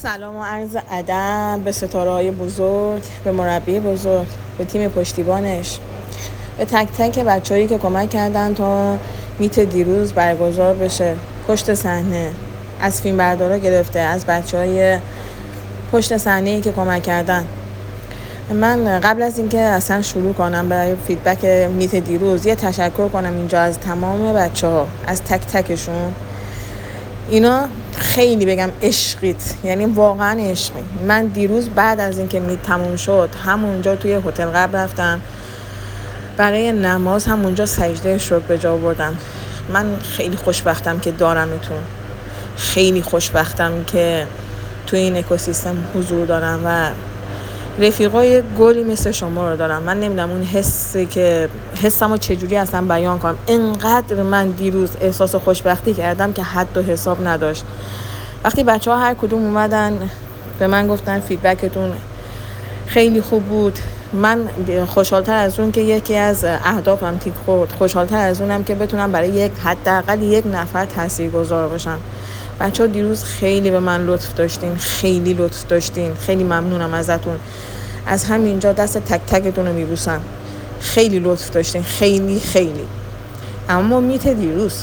سلام و عرض ادب به ستاره‌های بزرگ، به مربی بزرگ، به تیم پشتیبانش، به تک تک بچه‌هایی که کمک کردن تا میت دیروز برگزار بشه. پشت صحنه، از فیلمبردارا گرفته، از بچه‌های پشت صحنه‌ای که کمک کردن. من قبل از اینکه اصلا شروع کنم برای فیدبک میت دیروز، یه تشکر کنم اینجا از تمام بچه‌ها، از تک تکشون. اینا خیلی بگم عشقیت، یعنی واقعا عشقی. من دیروز بعد از اینکه میت تموم شد همونجا توی هتل قبل رفتم برای نماز، همونجا سجده شکر به جا آوردم. من خیلی خوشبختم که دارمتون، خیلی خوشبختم که توی این اکوسیستم حضور دارم و رفیقای گلی مثل شما رو دارم. من نمیدونم اون حسمو چجوری اصلا بیان کنم. انقدر من دیروز احساس خوشبختی کردم که حد و حساب نداشت. وقتی بچه‌ها هر کدوم اومدن به من گفتن فیدبکتون خیلی خوب بود، من خوشحالتر از اون که یکی از اهدافم تیک خورد، خوشحالتر از اونم که بتونم برای حداقل یک نفر تاثیرگذار باشم. بچه‌ها دیروز خیلی به من لطف داشتین، خیلی لطف داشتین، خیلی ممنونم ازتون. از همینجا دست تک تکتون رو میبوسم. خیلی لطف داشتین، خیلی خیلی. اما میت دیروز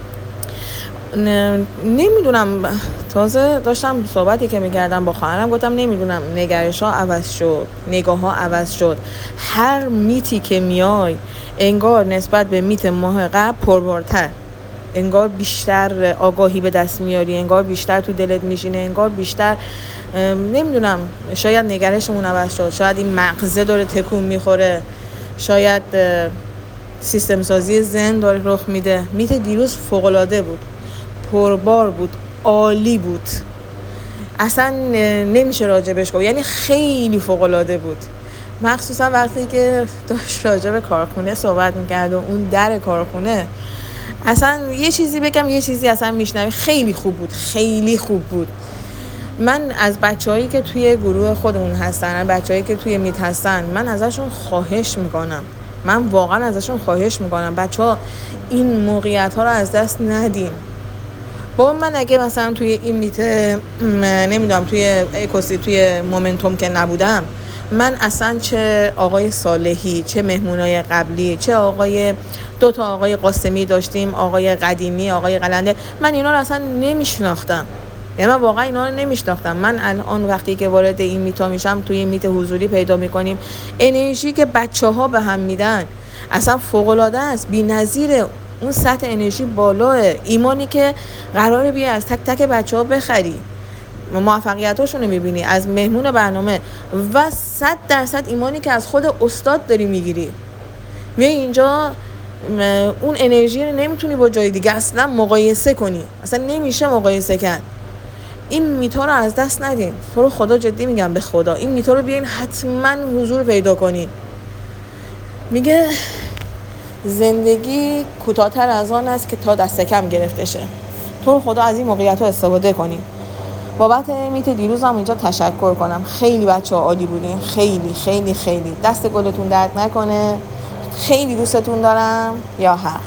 نمیدونم، تازه داشتم صحبتی که میکردم با خواهرم، گفتم نمیدونم نگرش ها عوض شد، نگاه ها عوض شد. هر میتی که میای انگار نسبت به میت ماه قبل پربارتر، انگار بیشتر آگاهی به دست میاری، انگار بیشتر تو دلت میشینه، انگار بیشتر نمیدونم، شاید نگرشمون عوض شد، شاید این مغزه داره تکون میخوره، شاید سیستم سازی ذهن داره رخ میده. میت دیروز فوق‌العاده بود، پربار بود، عالی بود، اصلا نمیشه راجبش گفت، یعنی خیلی فوق‌العاده بود. مخصوصا وقتی که داشت راجب کارخونه صحبت میکرد و اون در کارخونه، اصلا یه چیزی بگم یه چیزی اصلا میشنوی. خیلی خوب بود، خیلی خوب بود. من از بچه‌هایی که توی گروه خودمون هستن، بچه‌هایی که توی میت هستن، من ازشون خواهش میکنم، من واقعا ازشون خواهش میکنم بچه‌ها این موقعیت‌ها رو از دست ندین. با من اگه مثلا توی این میت نمیدونم توی اکوسی توی مومنتوم که نبودم، من اصلا چه آقای صالحی، چه مهمونای قبلی، چه دو تا آقای قاسمی داشتیم، آقای قدیمی، آقای قلنده، من اینا رو اصلا نمیشناختم. یعنی من واقعا اینا رو نمیشناختم. من الان وقتی که وارد این میتا میشم، توی میت حضوری پیدا میکنیم، انرژی که بچه‌ها به هم میدن اصلا فوق‌العاده است، بی‌نظیره. اون سطح انرژی بالاه، ایمانی که قراره بیا از تک تک بچه‌ها بخری، موفقیتاشون رو میبینی از مهمون برنامه، و 100% ایمانی که از خود استاد داری میگیری. میای اینجا اون انرژی رو نمیتونی با جای دیگه اصلا مقایسه کنی، اصلا نمیشه مقایسه کرد. این میتا رو از دست ندین، تو رو خدا جدی میگم، به خدا این میتا رو بیاین حتما حضور پیدا کنی. میگه زندگی کوتاه‌تر از آن است که تا دست کم گرفته شه. تو رو خدا از این موقعیت‌ها استفاده کنی. بابت میت دیروز هم اینجا تشکر کنم، خیلی بچه‌ها عالی بودین، خیلی خیلی خیلی. دست گلتون درد نکنه، خیلی دوستتون دارم. یا حق.